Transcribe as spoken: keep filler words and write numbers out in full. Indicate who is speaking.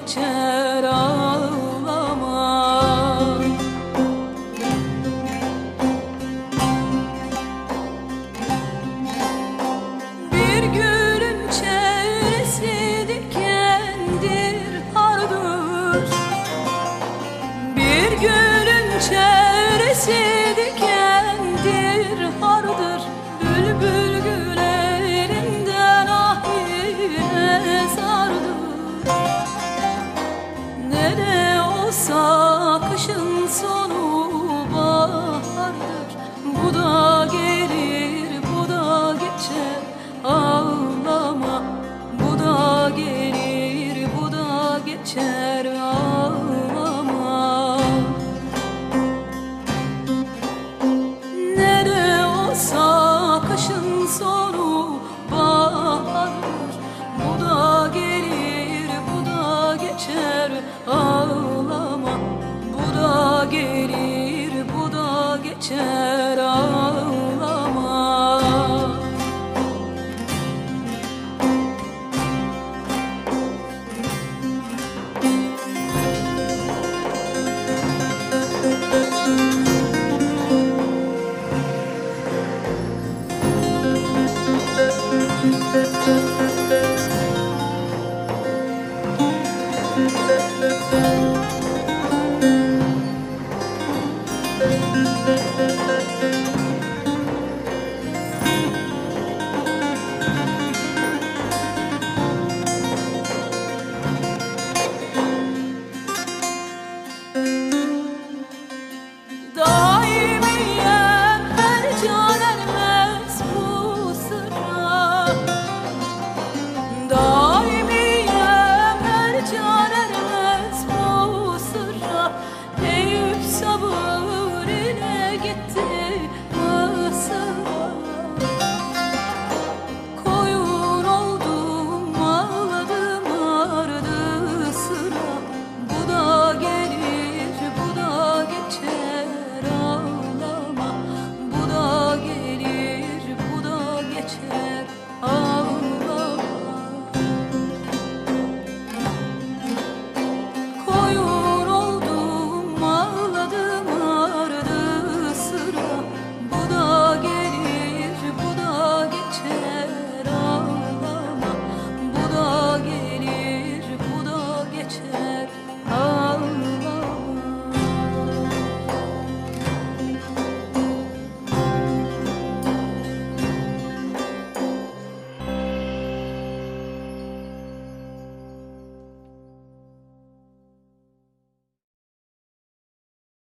Speaker 1: geçer ağlama. Bir gülün çevresi dikendir, hardır. Bir gülün çevresi dikendir, hardır. Bülbül gül elinden ah yine sardır. Ne de olsa kışın sonu bahardır. Bu da gelir, bu da geçer ağlama. Bu da gelir, bu da geçer ağlama. Ne de olsa kışın sonu bahardır. Bu da gelir, bu da geçer ağlama. Bu da gelir, bu da geçer.